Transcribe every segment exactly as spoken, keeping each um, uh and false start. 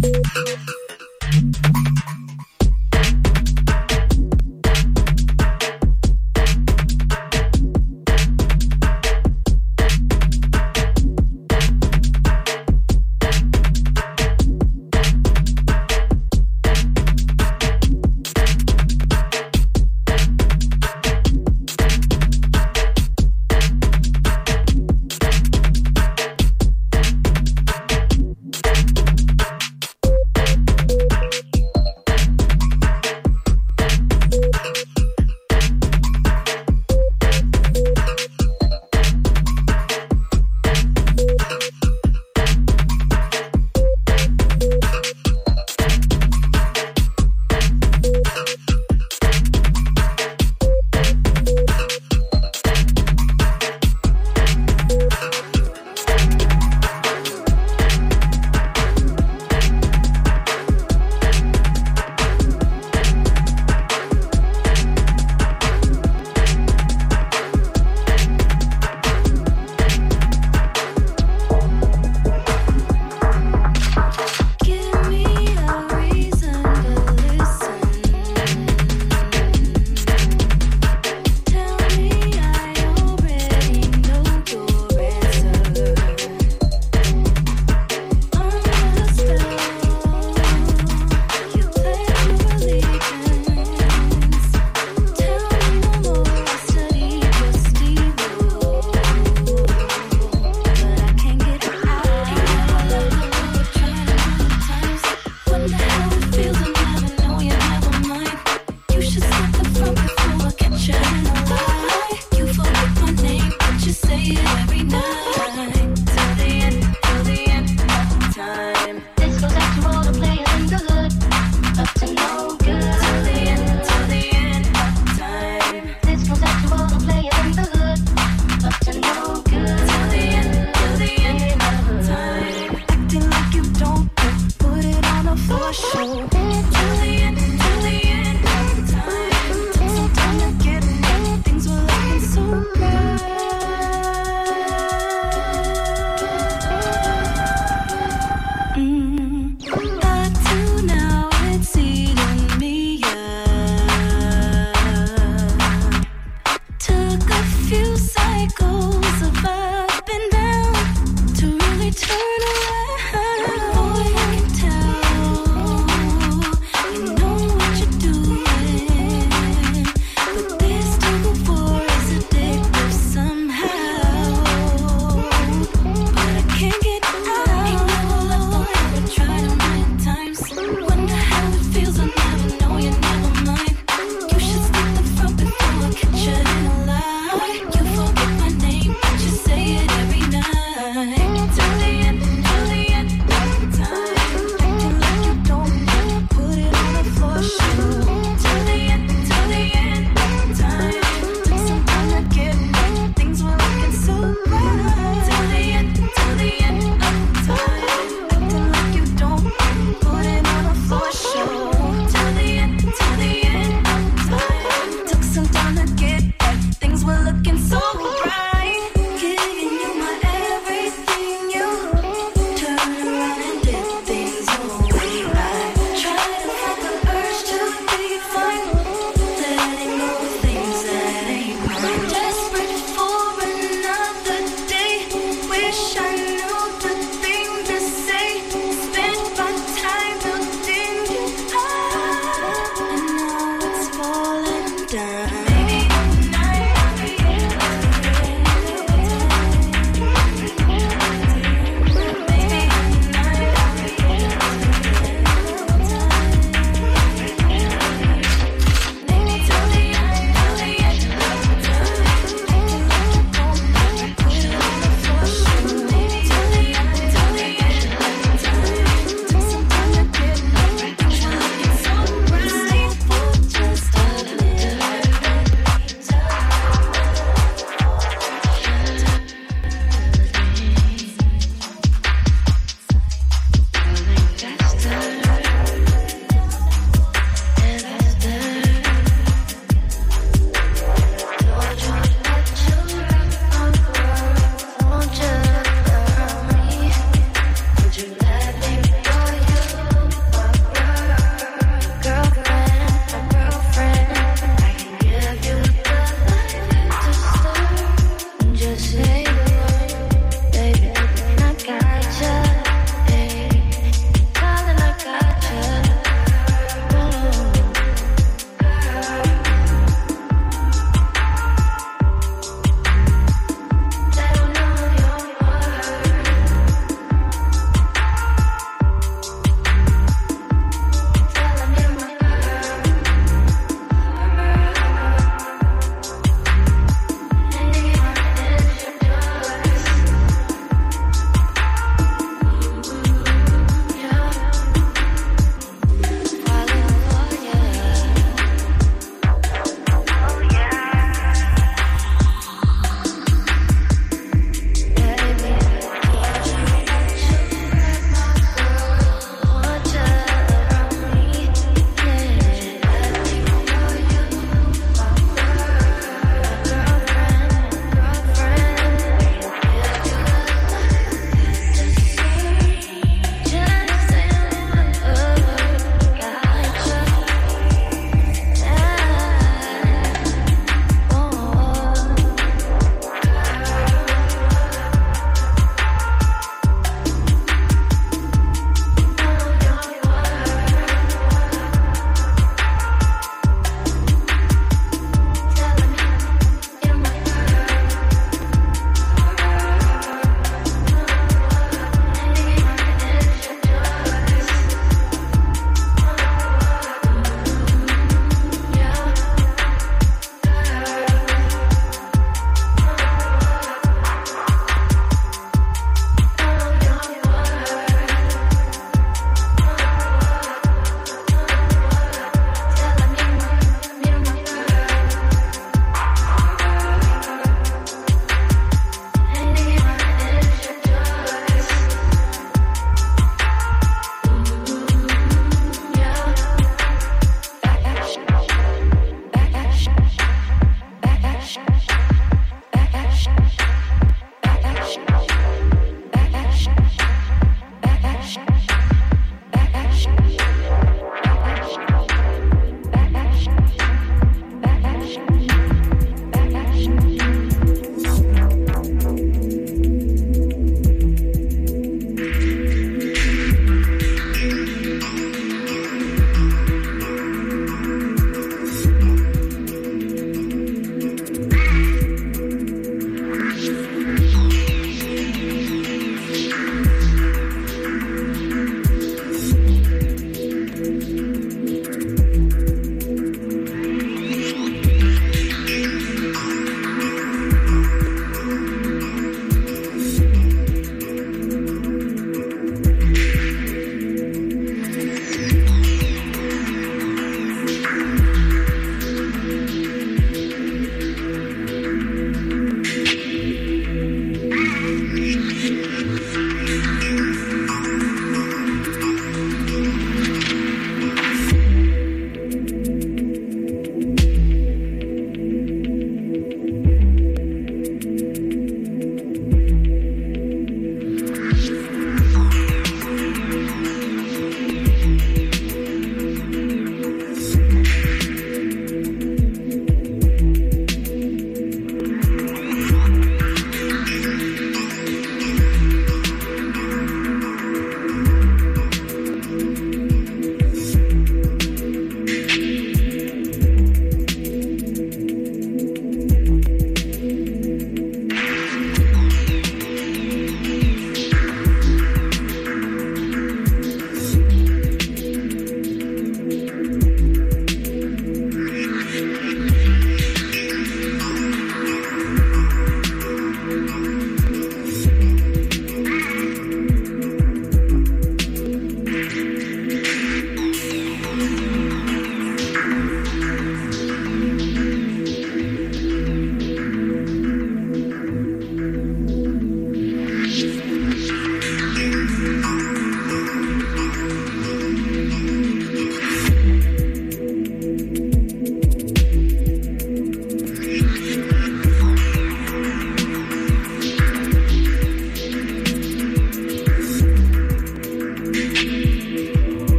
Turn around, boy, I can tell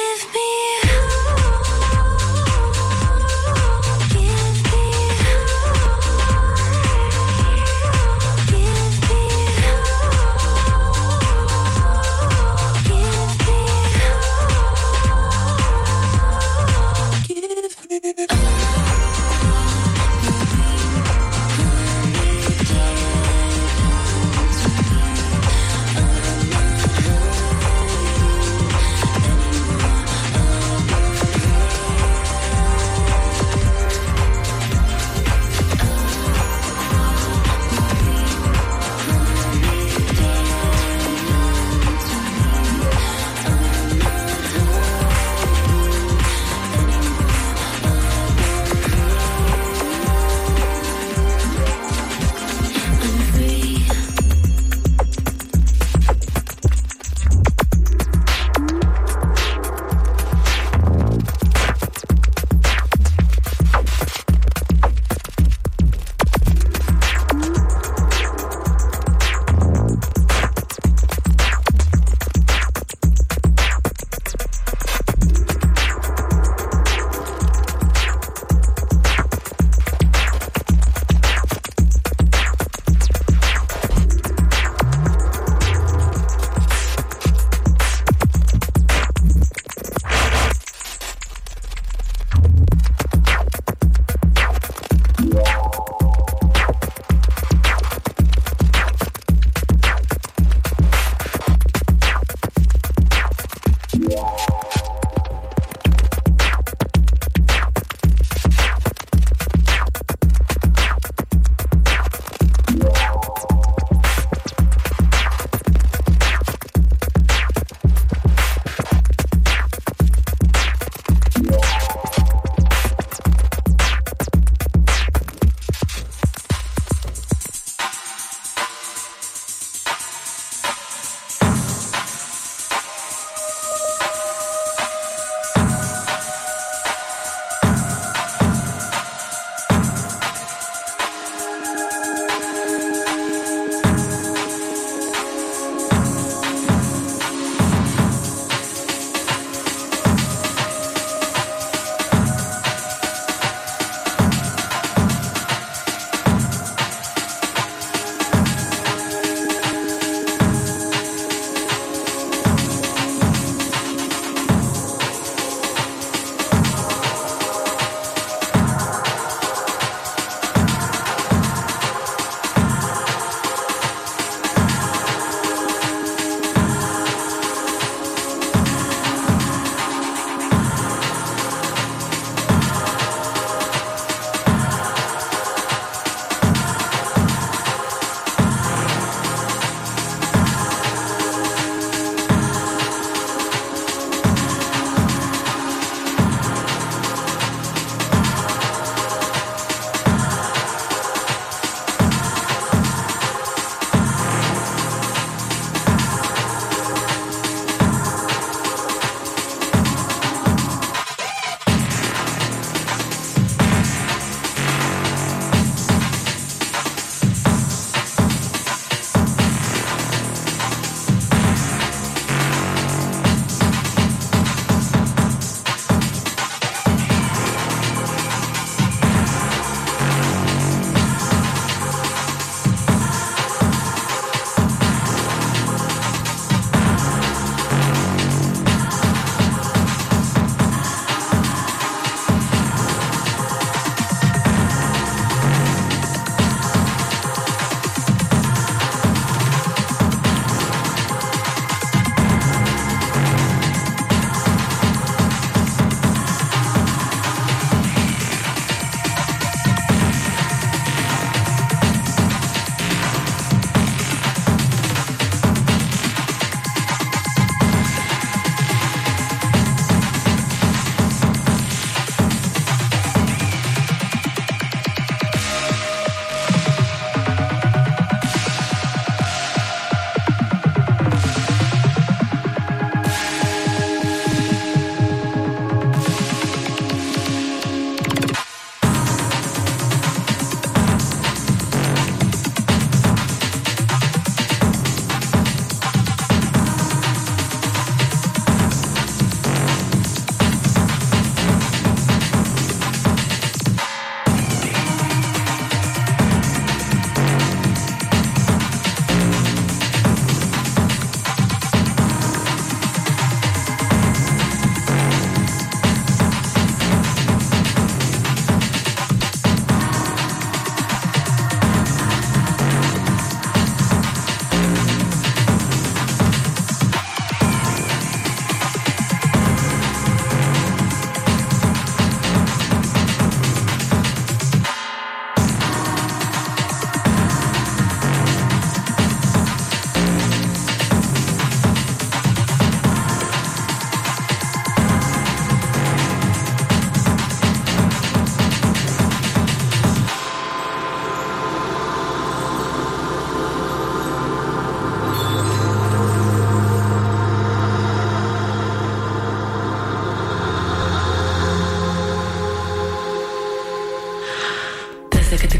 Give me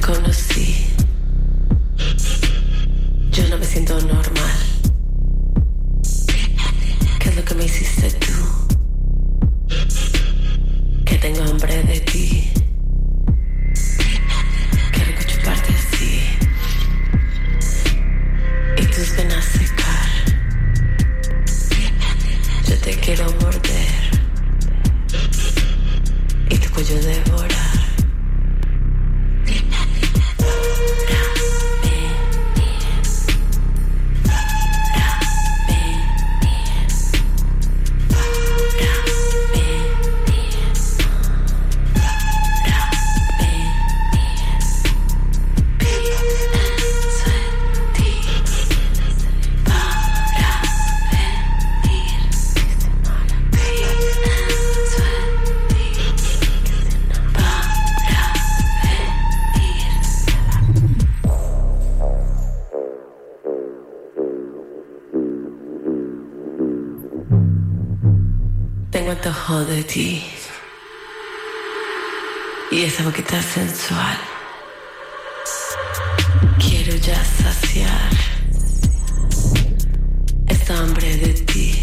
conocí, yo no me siento normal. ¿Qué es lo que me hiciste tú? Que tengo hambre de ti. Qué rico chuparte así y tus venas secar. Yo te quiero morder y tu cuello devorar. Tengo antojo de ti y esa boquita sensual. Quiero ya saciar esta hambre de ti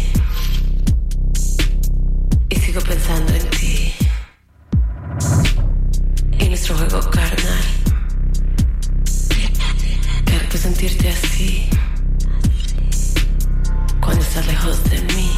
y sigo pensando en ti y nuestro juego carnal. Qué rico sentirte así cuando estás lejos de mí.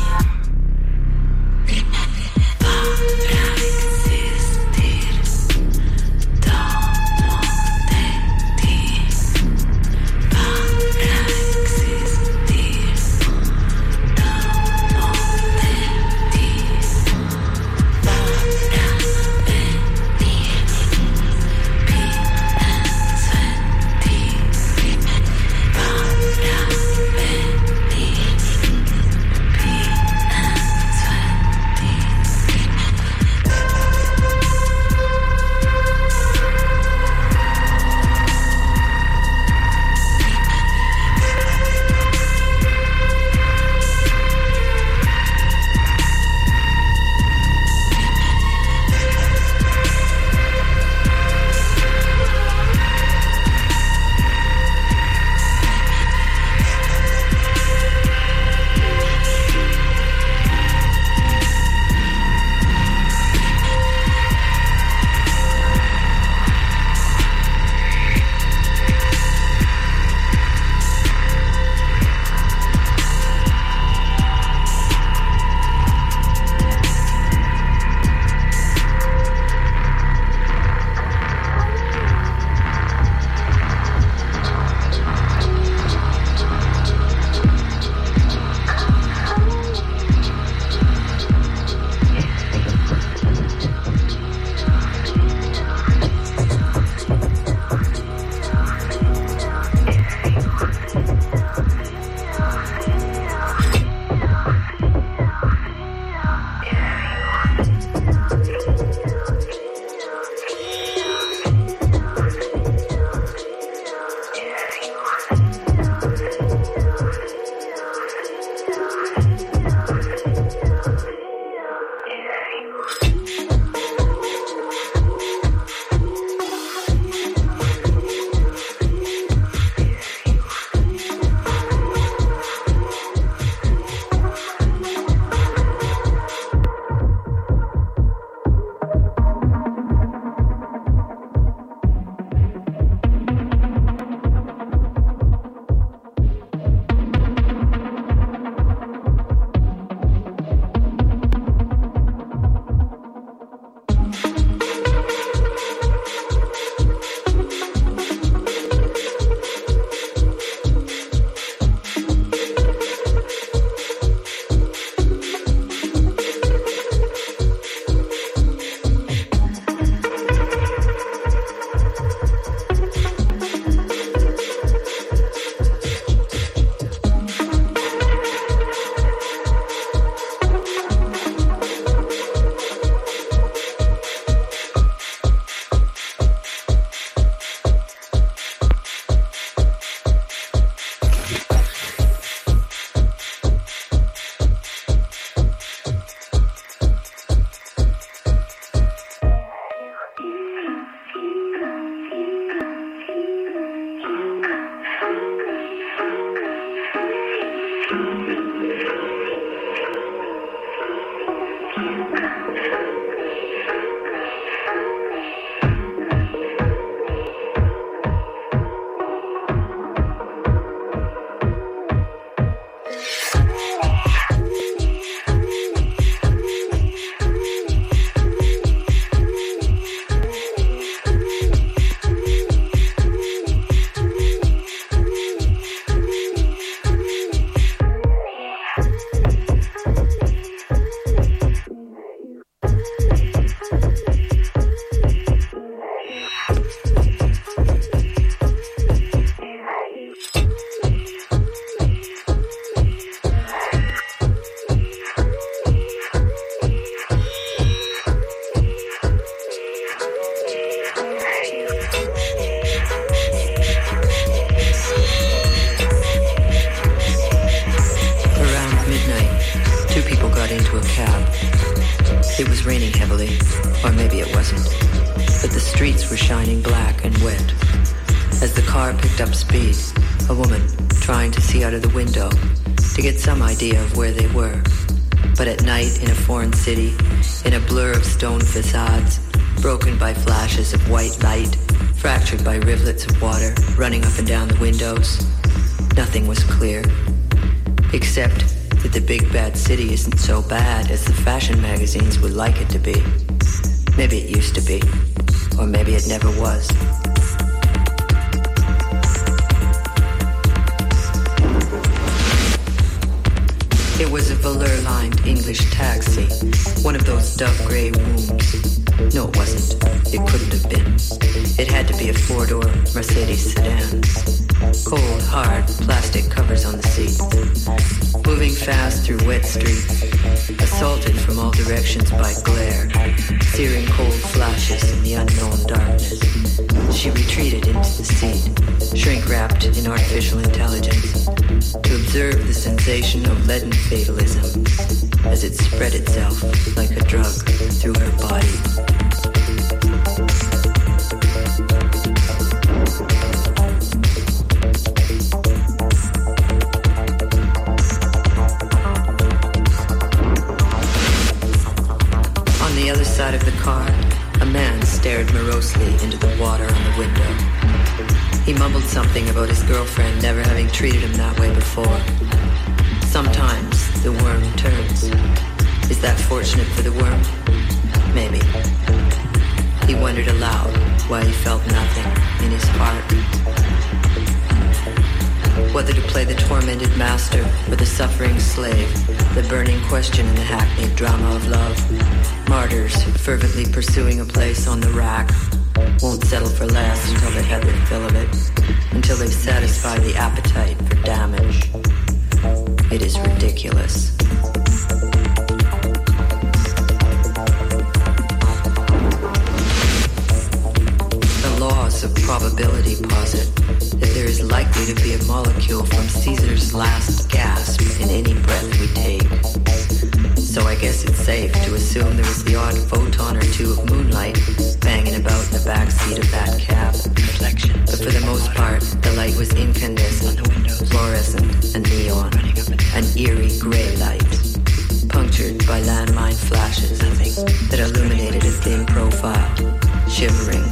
It was raining heavily, or maybe it wasn't, but the streets were shining black and wet. As the car picked up speed, a woman trying to see out of the window to get some idea of where they were. But at night in a foreign city, in a blur of stone facades, broken by flashes of white light, fractured by rivulets of water running up and down the windows, nothing was clear, except that the big bad city isn't so bad as the fashion magazines would like it to be. Maybe it used to be, or maybe it never was. It was a velour-lined English taxi, one of those dove-gray wombs. No, it wasn't. It couldn't have been. It had to be a four-door Mercedes sedan. Cold, hard, plastic covers on the seat. Moving fast through wet streets, assaulted from all directions by glare, searing cold flashes in the unknown darkness. She retreated into the seat, shrink-wrapped in artificial intelligence, to observe the sensation of leaden fatalism as it spread itself like a drug through her body. On the other side of the car, a man stared morosely into the water on the window. He mumbled something about his girlfriend never having treated him that way before. Sometimes the worm turns. Is that fortunate for the worm? Maybe. He wondered aloud why he felt nothing in his heart. Whether to play the tormented master or the suffering slave, the burning question in the hackneyed drama of love. Martyrs fervently pursuing a place on the rack won't settle for less until they've had their fill of it, until they've satisfied the appetite for damage. It is ridiculous. The laws of probability posit that there is likely to be a molecule from Caesar's last gasp in any breath we take. So I guess it's safe to assume there was the odd photon or two of moonlight banging about in the backseat of that cab. Reflection. But for the most part, the light was incandescent, fluorescent, and neon. An eerie gray light, punctured by landmine flashes that illuminated a thin profile, shivering.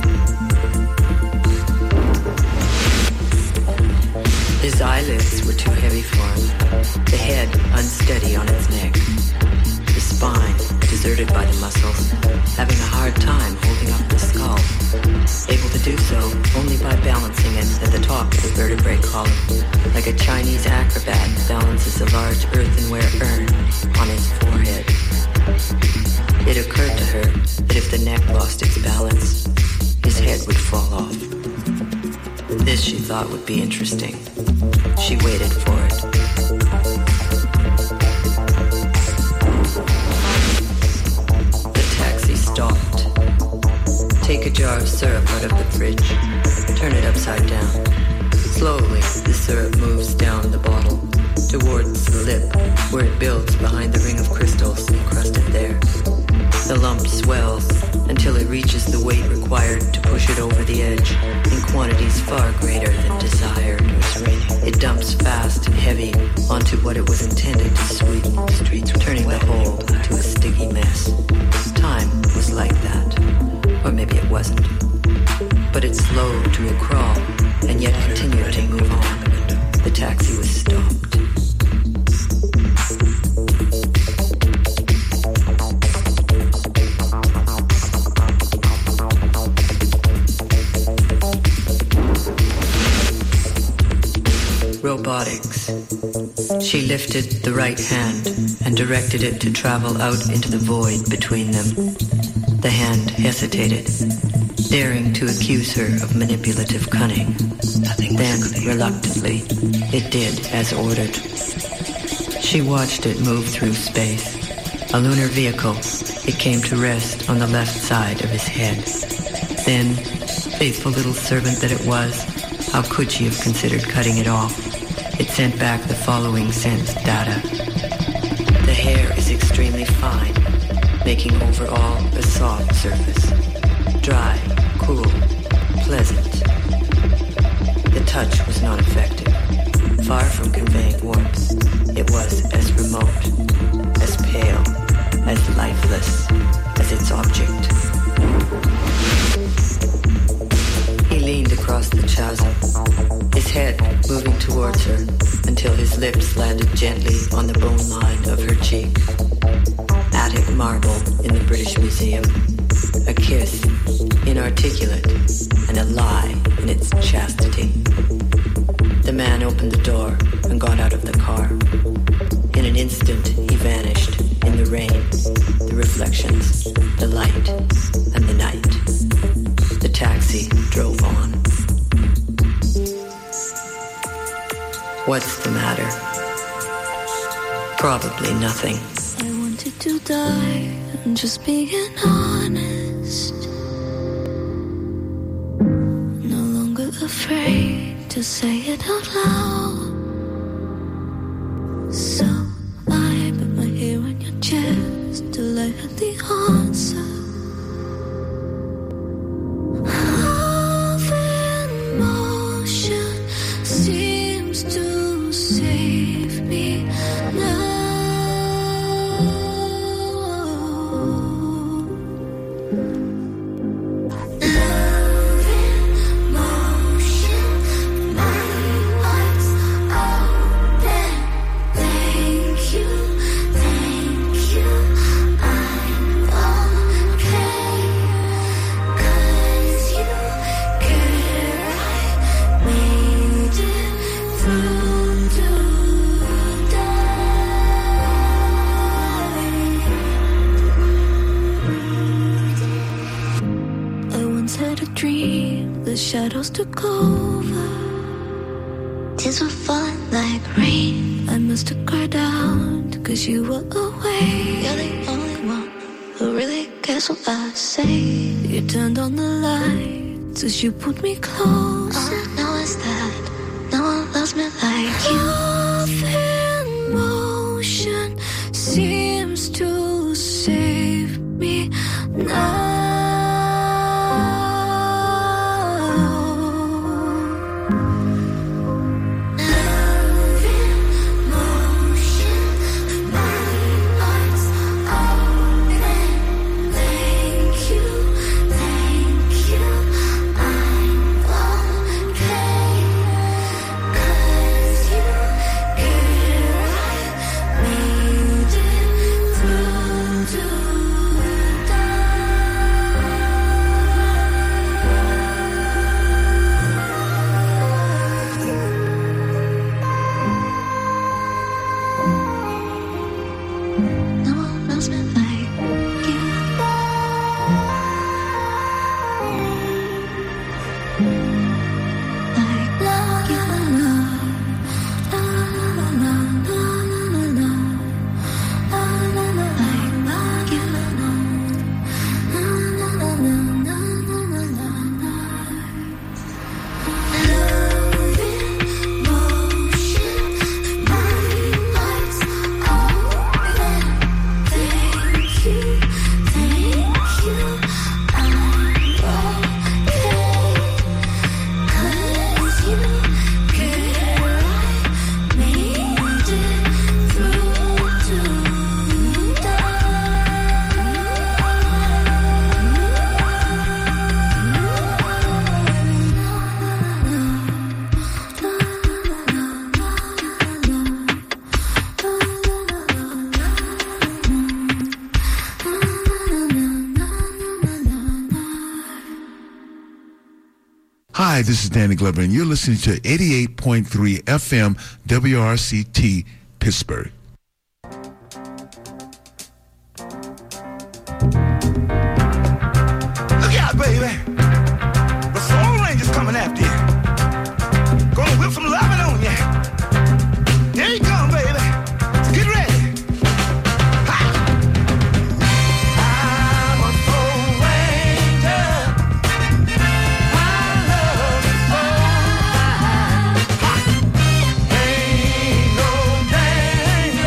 His eyelids were too heavy for him, the head unsteady on its neck, the spine deserted by the muscles, having a hard time holding up the skull, able to do so only by balancing it at the top of the vertebrae column, like a Chinese acrobat balances a large earthenware urn on its forehead. It occurred to her that if the neck lost its balance, his head would fall off. This, she thought, would be interesting. She waited for it. The taxi stopped. Take a jar of syrup out of the fridge. Turn it upside down. Slowly, the syrup moves down the bottle towards the lip, where it builds behind the ring of crystals encrusted there. The lump swells until it reaches the weight required to push it over the edge in quantities far greater than desired. It dumps fast and heavy onto what it was intended to sweeten, turning the whole into a sticky mess. Time was like that. Or maybe it wasn't. But it slowed to a crawl and yet continued to move on. The taxi was stopped. Robotics. She lifted the right hand and directed it to travel out into the void between them. The hand hesitated, daring to accuse her of manipulative cunning. Then, reluctantly, it did as ordered. She watched it move through space. A lunar vehicle, it came to rest on the left side of his head. Then, faithful little servant that it was, how could she have considered cutting it off? It sent back the following sense data. The hair is extremely fine, making overall a soft surface. Dry, cool, pleasant. The touch was not effective. Far from conveying warmth, it was as remote, as pale, as lifeless as its object. He leaned across the chasm, his head moving towards her until his lips landed gently on the bone line of her cheek. Attic marble in the British Museum. A kiss, inarticulate, and a lie in its chastity. The man opened the door and got out of the car. In an instant, he vanished in the rain, the reflections, the light, and the night. The taxi drove on. What's the matter? Probably nothing. I wanted to die, I'm just being honest. No longer afraid to say it out loud. So I put my ear on your chest till I had the answer. Love in motion seems to save me now. Shadows took over. Tears were falling like rain. I must have cried out, cause you were away. You're the only one who really cares what I say. You turned on the lights as you put me close. All I know is that no one loves me like you. Love in motion seems to save me now. Hi, this is Danny Glover, and you're listening to eighty-eight point three F M W R C T Pittsburgh. Look out, baby. The Soul Ranger's coming after you. Gonna whip some loving on you. Here you come, baby. Get ready. Ha! I'm a Soul Ranger. My love is so high. Ha! Ain't no danger.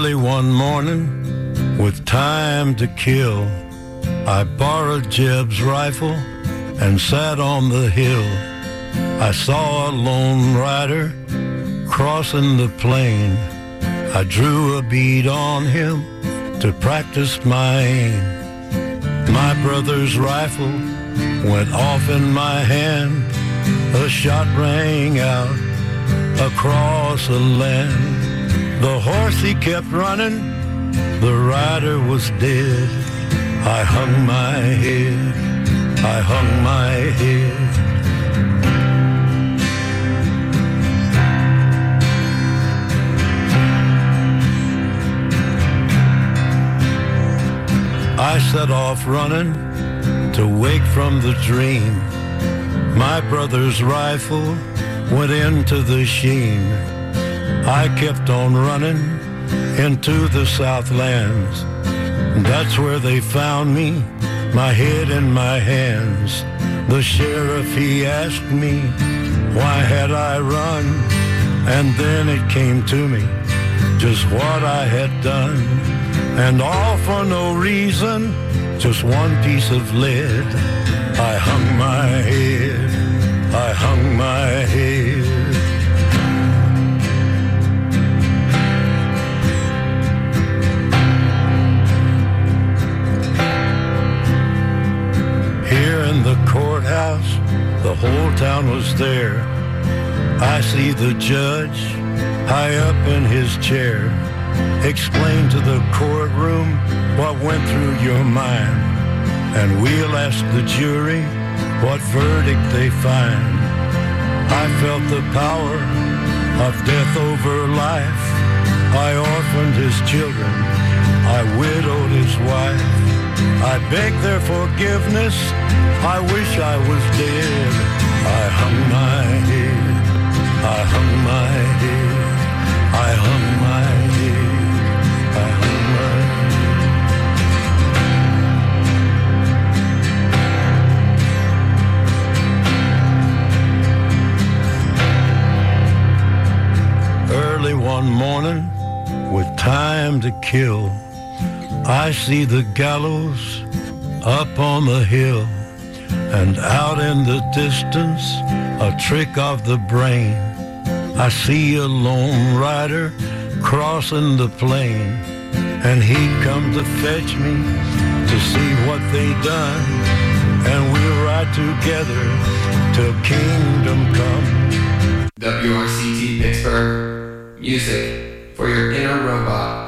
Early one morning, with time to kill, I borrowed Jeb's rifle and sat on the hill. I saw a lone rider crossing the plain. I drew a bead on him to practice my aim. My brother's rifle went off in my hand. A shot rang out across the land. The horse he kept running, the rider was dead. I hung my head, I hung my head. I set off running to wake from the dream. My brother's rifle went into the sheen. I kept on running into the Southlands. That's where they found me, my head in my hands. The sheriff, he asked me, why had I run? And then it came to me, just what I had done. And all for no reason, just one piece of lead. I hung my head, I hung my head. Here in the courthouse, the whole town was there. I see the judge high up in his chair. Explain to the courtroom what went through your mind, and we'll ask the jury what verdict they find. I felt the power of death over life. I orphaned his children, I widowed his wife. I begged their forgiveness, I wish I was dead. I hung my head, I hung my head, I hung my head, I hung my head. Early one morning, with time to kill, I see the gallows up on the hill, and out in the distance, a trick of the brain. I see a lone rider crossing the plain, and he come to fetch me to see what they done, and we'll ride together till kingdom come. W R C T Pittsburgh, music for your inner robot.